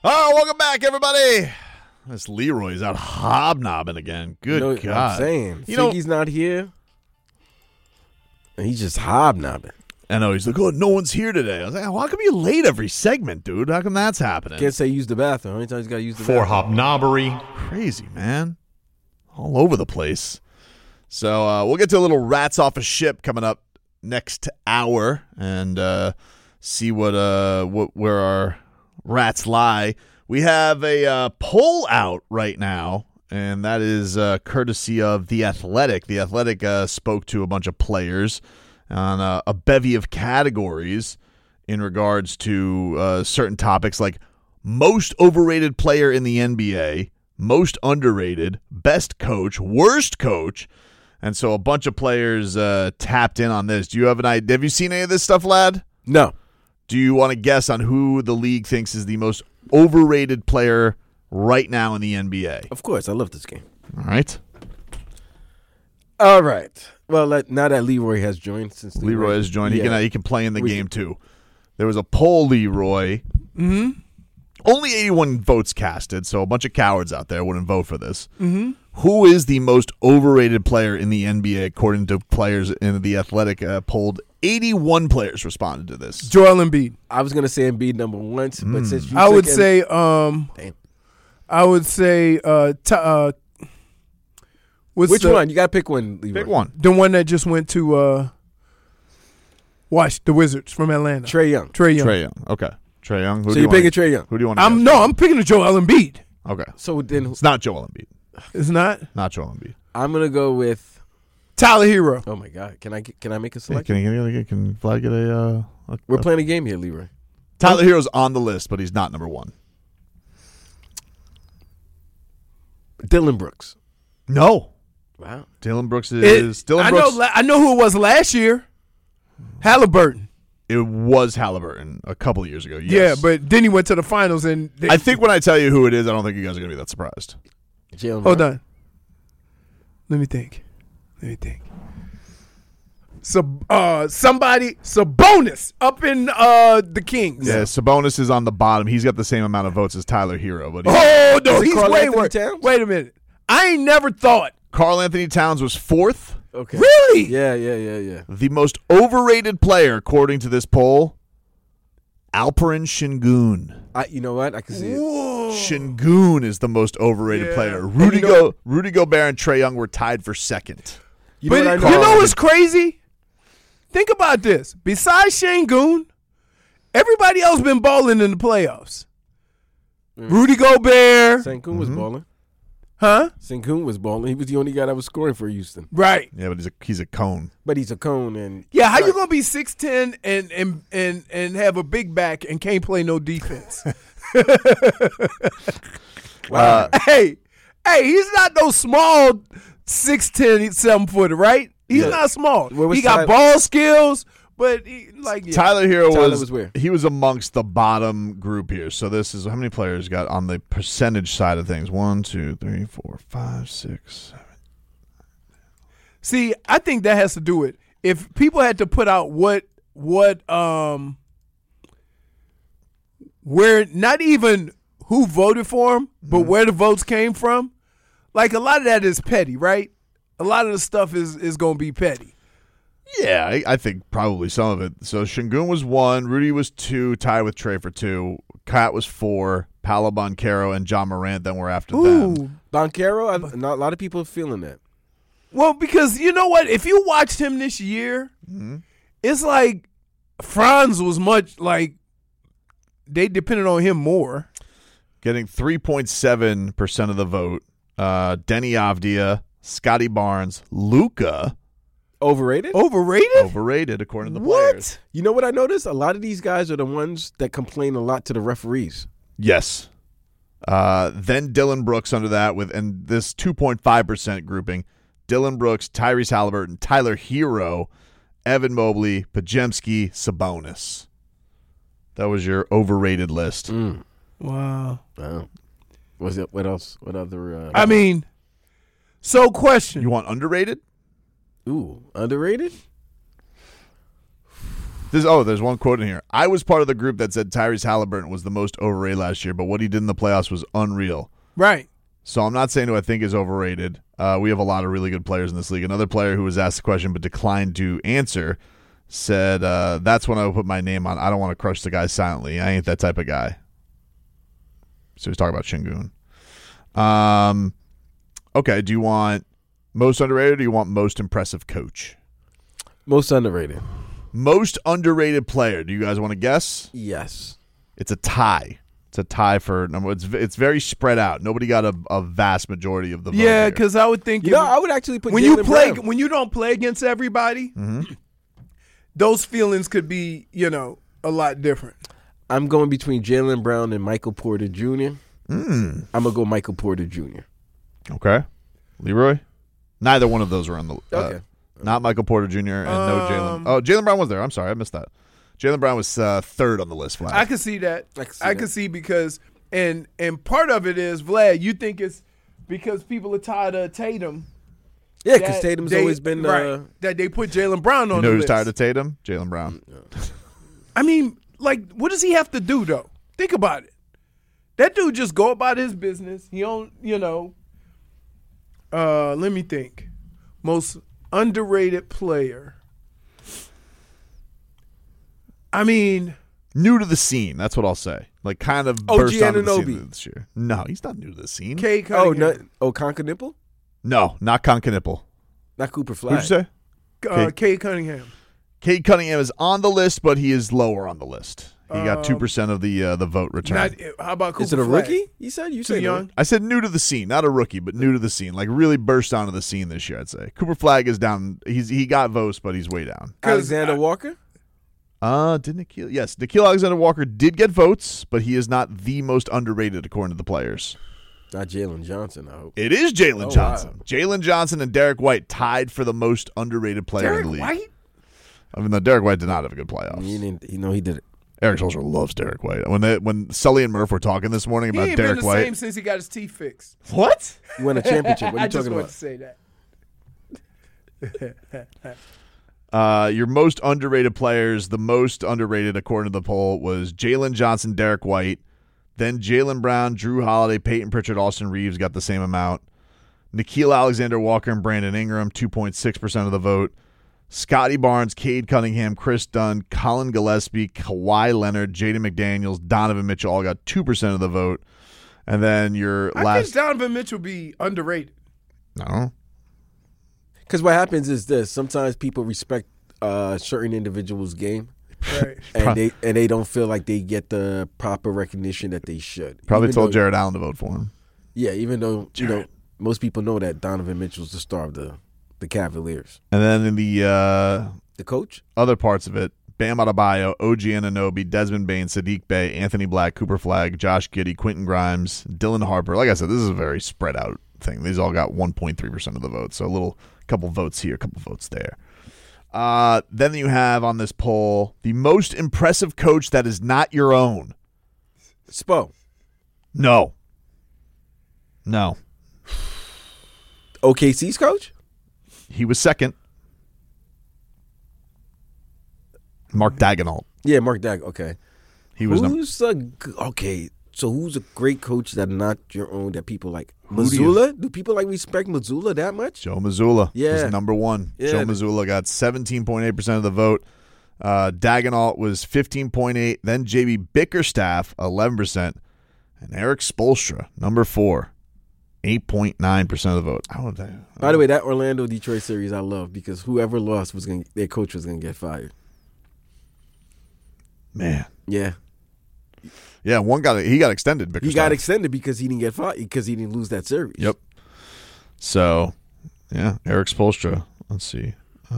Oh, welcome back, everybody. This Leroy's out hobnobbing again. Good God. I'm saying. Figgy's not here. And he's just hobnobbing. I know. He's like, oh, no one's here today. I was like, well, how come you're late every segment, dude? How come that's happening? Can't say use the bathroom. Anytime he's got to use the bathroom. For hobnobbery. Crazy, man. All over the place. So we'll get to a little Rats Off a Ship coming up next hour and see where our rats lie. We have a poll out right now, and that is courtesy of The Athletic. The Athletic spoke to a bunch of players on a bevy of categories in regards to certain topics like most overrated player in the NBA, most underrated, best coach, worst coach. And so a bunch of players tapped in on this. Do you have an idea? Have you seen any of this stuff, lad? No. Do you want to guess on who the league thinks is the most overrated player right now in the NBA? Of course. I love this game. All right. All right. Well, now that Leroy has joined. Since Leroy has joined. He can play in the game, too. There was a poll, Leroy. Mm-hmm. Only 81 votes casted, so a bunch of cowards out there wouldn't vote for this. Mm-hmm. Who is the most overrated player in the NBA according to players in The Athletic polled? 81 players responded to this. Joel Embiid. I was going to say Embiid number one, but since you I would say which one? You got to pick one, Leroy. Pick one. The one that just went to the Wizards from Atlanta. Trae Young. Trae Young. Okay. Trae Young. So you're picking Trae Young. Who do you want to I'm picking a Joel Embiid. Okay. So then It's not Joel Embiid. It's not? Not Joel Embiid. I'm going to go with Tyler Hero. Oh my God! Can I make a Yeah, selection? can Vlad get a We're playing a game here, Leroy. Tyler Hero's on the list, but he's not number one. Dylan Brooks. No. Wow. Dylan Brooks is Dylan Brooks. I know who it was last year. Halliburton. It was Halliburton a couple of years ago. Yes. Yeah, but then he went to the finals and I think when I tell you who it is, I don't think you guys are going to be that surprised. Hold on. Let me think. Sabonis up in the Kings. Yeah, Sabonis is on the bottom. He's got the same amount of votes as Tyler Hero, but He's way worse. Wait a minute. I ain't never thought. Karl Anthony Towns was fourth. Okay. Really? Yeah. The most overrated player, according to this poll, Alperen Şengün. You know what? I can see it. Şengün is the most overrated player. Rudy Gobert and Trae Young were tied for second. You know what's crazy? Think about this. Besides Şengün, everybody else been balling in the playoffs. Rudy Gobert. Şengün was balling. Huh? Şengün was balling. He was the only guy that was scoring for Houston. Right. Yeah, but he's a cone. But he's a cone and how you gonna be 6'10" and have a big back and can't play no defense? Wow. Hey, he's not no small 6'10", 7-footer, right? He's not small. He got ball skills, but Tyler Hero was where? He was amongst the bottom group here. So this is how many players got on the percentage side of things? 1, 2, 3, 4, 5, 6, 7. See, I think that has to do with if people had to put out where not even who voted for him, but where the votes came from. Like a lot of that is petty, right? A lot of the stuff is going to be petty. Yeah, I think probably some of it. So Şengün was 1, Rudy was 2, tied with Trae for 2, Kat was 4, Paolo Banchero and John Morant then were after them. Banchero, a lot of people are feeling that. Well, because you know what? If you watched him this year, it's like Franz was much like they depended on him more. Getting 3.7% of the vote. Denny Avdia, Scotty Barnes, Luka. Overrated? Overrated, according to the players. You know what I noticed? A lot of these guys are the ones that complain a lot to the referees. Yes. Then Dylan Brooks under that and this 2.5% grouping. Dylan Brooks, Tyrese Halliburton, Tyler Hero, Evan Mobley, Podziemski, Sabonis. That was your overrated list. Wow. What else? What other? So question. You want underrated? Ooh, underrated? There's one quote in here. I was part of the group that said Tyrese Halliburton was the most overrated last year, but what he did in the playoffs was unreal. Right. So I'm not saying who I think is overrated. We have a lot of really good players in this league. Another player who was asked the question but declined to answer said, that's when I would put my name on. I don't want to crush the guy silently. I ain't that type of guy. So he's talking about Şengün. Okay, do you want most underrated or do you want most impressive coach? Most underrated. Most underrated player. Do you guys want to guess? Yes. It's a tie. It's a tie for number. It's very spread out. Nobody got a vast majority of the vote. Yeah, here. because I would think I would actually put when Jaylen you play Brown. when you don't play against everybody, those feelings could be a lot different. I'm going between Jaylen Brown and Michael Porter Jr. I'm gonna go Michael Porter Jr. Okay, Leroy. Neither one of those are on the. Okay. Not Michael Porter Jr. and no Jaylen. Oh, Jaylen Brown was there. I'm sorry, I missed that. Jaylen Brown was third on the list. Vlad. I could see that. I could see because and part of it is Vlad. You think it's because people are tired of Tatum. Yeah, because Tatum's always been right, that they put Jaylen Brown on. You know the who's list. tired of Tatum? Jaylen Brown. I mean, like, what does he have to do though? Think about it. That dude just go about his business. He don't, let me think. Most underrated player. I mean, New to the scene. That's what I'll say. Like kind of OG burst onto the Anunoby. scene this year. No, he's not new to the scene. Cade Cunningham. Conker Nipple? No, not Concanipple. Not Cooper Flag. What'd you say? Cade Cunningham. Cade Cunningham is on the list, but he is lower on the list. He got 2% of the vote return. How about Cooper Is it a Flag? rookie? You said Too young. I said new to the scene, not a rookie, but new to the scene. Like really burst onto the scene this year, I'd say. Cooper Flag is down. He got votes, but he's way down. Alexander Walker? Did Nikhil? Yes, Nikhil Alexander-Walker did get votes, but he is not the most underrated according to the players. Not Jalen Johnson, I hope. It is Jalen Oh, Johnson. wow. Jalen Johnson and Derek White tied for the most underrated player Derek in the league. White? I mean, Derek White did not have a good playoffs. He did it. Eric Spoelstra loves Derek White. When Sully and Murph were talking this morning He about ain't Derek been the White, same since he got his teeth fixed. what? He won a championship. What are I you just talking wanted about? to say that. Your most underrated players, the most underrated according to the poll was Jalen Johnson, Derek White. Then Jaylen Brown, Drew Holiday, Peyton Pritchard, Austin Reeves got the same amount. Nikhil Alexander-Walker and Brandon Ingram, 2.6% of the vote. Scotty Barnes, Cade Cunningham, Chris Dunn, Colin Gillespie, Kawhi Leonard, Jaden McDaniels, Donovan Mitchell all got 2% of the vote. And then your I last... think Donovan Mitchell be underrated. No. Because what happens is this. Sometimes people respect certain individuals' game. Right. And they don't feel like they get the proper recognition that they should. Probably Even told though- Jared Allen to vote for him. Yeah, even though most people know that Donovan Mitchell's the star of the Cavaliers. And then in the The coach? other parts of it, Bam Adebayo, OG Anunoby, Desmond Bain, Sadiq Bey, Anthony Black, Cooper Flag, Josh Giddey, Quentin Grimes, Dylan Harper. Like I said, this is a very spread out thing. These all got 1.3% of the vote. So a couple votes here, a couple votes there. Then you have on this poll the most impressive coach that is not your own. Spo. No. OKC's coach? He was second. Mark Daigneault. Yeah, Mark Dag. Okay. He was number. Who's okay? So who's a great coach that not your own that people like? Who do you- Mazzulla? Do people like respect Mazzulla that much? Joe Mazzulla Yeah. was number one. Yeah. Joe Mazzulla got 17.8% of the vote. Daigneault was 15.8%. Then JB Bickerstaff, 11%. And Eric Spoelstra, number 4, 8.9% of the vote. By the way, that Orlando Detroit series I love because whoever lost their coach was gonna get fired. Man. Yeah, Yeah, he got extended. Bickerstaff. he got extended because he didn't get fired because he didn't lose that series. Yep. So, yeah, Eric Spoelstra. Let's see.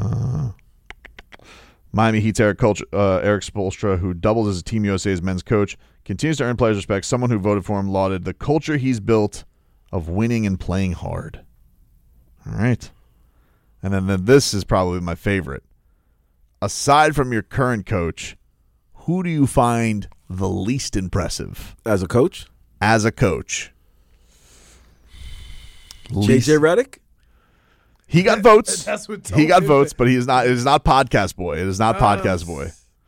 Miami Heat's Eric Spoelstra, who doubles as Team USA's men's coach, continues to earn players' respect. Someone who voted for him lauded the culture he's built of winning and playing hard. All right. And then this is probably my favorite. Aside from your current coach, who do you find the least impressive As a coach, as a coach? Least- JJ Redick. He got votes. That's what He got told you votes, that. but he is not. It is not Podcast Boy. It is not Podcast Boy.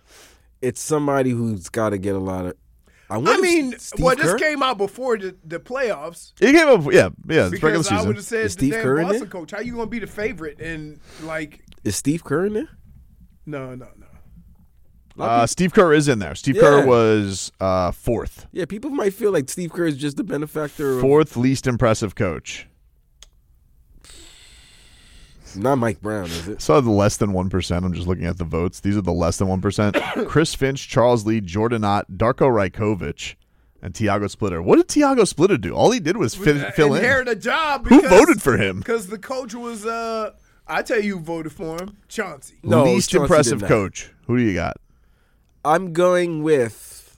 it's somebody who's got to get a lot of. I mean, Steve this Kerr? came out before the playoffs. It came up, yeah, it's regular Because I season. would have said Is the Steve damn Kerr in Boston there? coach. How you gonna be the favorite and like? Is Steve Kerr in there? No. Steve Kerr is in there. Steve Yeah. Kerr was fourth. Yeah, people might feel like Steve Kerr is just the benefactor of Fourth least impressive coach. not Mike Brown, is it? So the less than 1%. I'm just looking at the votes. These are the less than 1%. Chris Finch, Charles Lee, Jordan Ott, Darko Rajkovic, and Tiago Splitter. What did Tiago Splitter do? All he did was fill in. Inherit a job. Who voted for him? Because the coach was. I tell you, who voted for him, Chauncey. No, Least Chauncey impressive did not. coach. Who do you got? I'm going with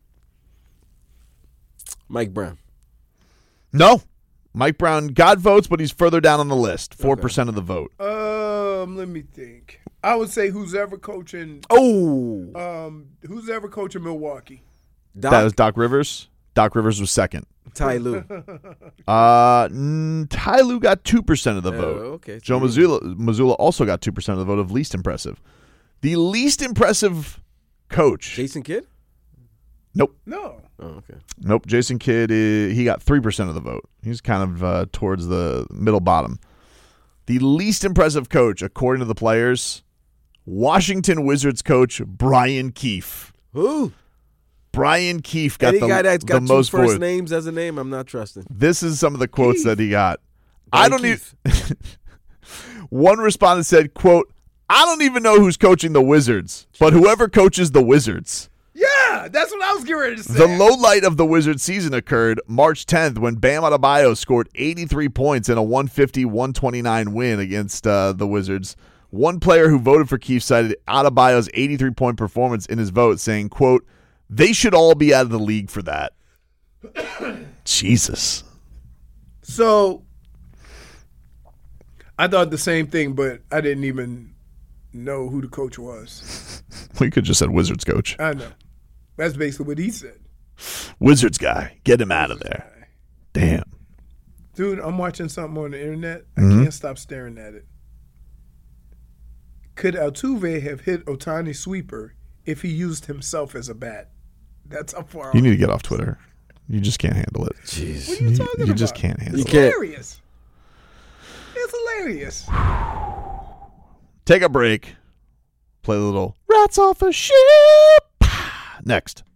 Mike Brown. No. Mike Brown got votes, but he's further down on the list. 4% of the vote. Let me think. I would say who's ever coaching. Oh, Who's ever coaching Milwaukee? That was Doc Rivers. Doc Rivers was second. Ty Lue. Ty Lue got 2% of the vote. Okay. Joe Mazzulla also got 2% of the vote of least impressive. The least impressive coach. Jason Kidd? Nope. No. Oh, okay. Nope. Jason Kidd, he got 3% of the vote. He's kind of towards the middle bottom. The least impressive coach, according to the players, Washington Wizards coach Brian Keefe. Who? Brian Keefe got Any the, guy that's the got two most first votes. names as a name, I'm not trusting. This is some of the quotes Keefe. that he got. Brian I don't Keefe. even. One respondent said, "quote I don't even know who's coaching the Wizards, but whoever coaches the Wizards." Yeah, that's what I was getting ready to say. The low light of the Wizards season occurred March 10th when Bam Adebayo scored 83 points in a 150-129 win against the Wizards. One player who voted for Keefe cited Adebayo's 83-point performance in his vote, saying, quote, "They should all be out of the league for that." Jesus. So I thought the same thing, but I didn't even know who the coach was. We could just said Wizards coach. I know. That's basically what he said. Wizards guy. Get him out of there. Damn. Dude, I'm watching something on the internet. Mm-hmm. I can't stop staring at it. Could Altuve have hit Ohtani's sweeper if he used himself as a bat? That's how far. You need to get off Twitter. You just can't handle it. Jeez. What are you talking about? You just can't handle You it. can't. Hilarious. It's hilarious. Take a break. Play a little Rats Off a Ship. Next.